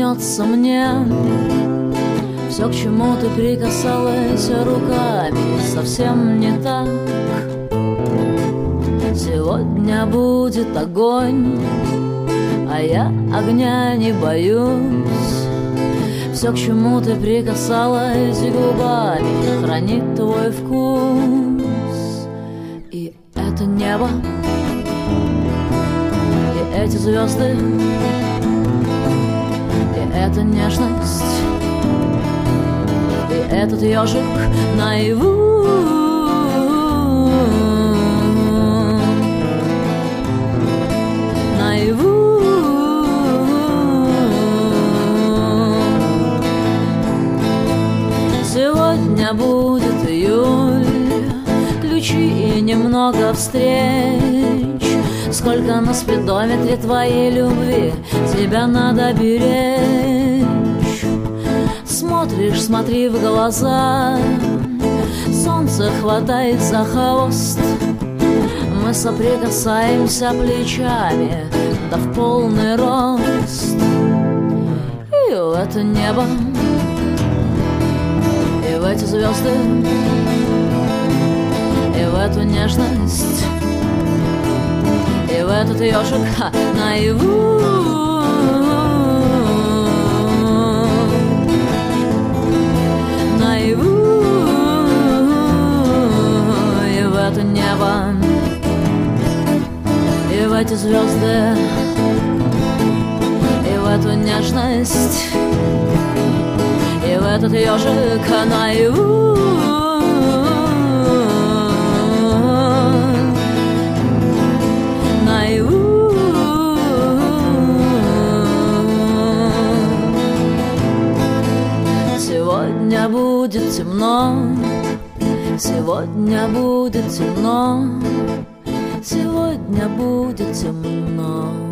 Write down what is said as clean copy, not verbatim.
вернется мне все, к чему ты прикасалась руками, совсем не так. Сегодня будет огонь, а я огня не боюсь. Все, к чему ты прикасалась губами, хранит твой вкус. И это небо, и эти звезды, и эта нежность, и этот ежик наяву. Сегодня будет июль, ключи и немного встреч. Сколько на спидометре твоей любви тебя надо беречь. Смотришь, смотри в глаза, солнце хватает за хвост. Мы соприкасаемся плечами, да в полный рост. И в это небо, и в эти звезды, и в эту нежность, и в этот ежик наяву. Наяву. И в это небо, и в эти звезды, и в эту нежность, и в этот ежик наяву. Наяву. Сегодня будет темно, сегодня будет темно, сегодня будет темно.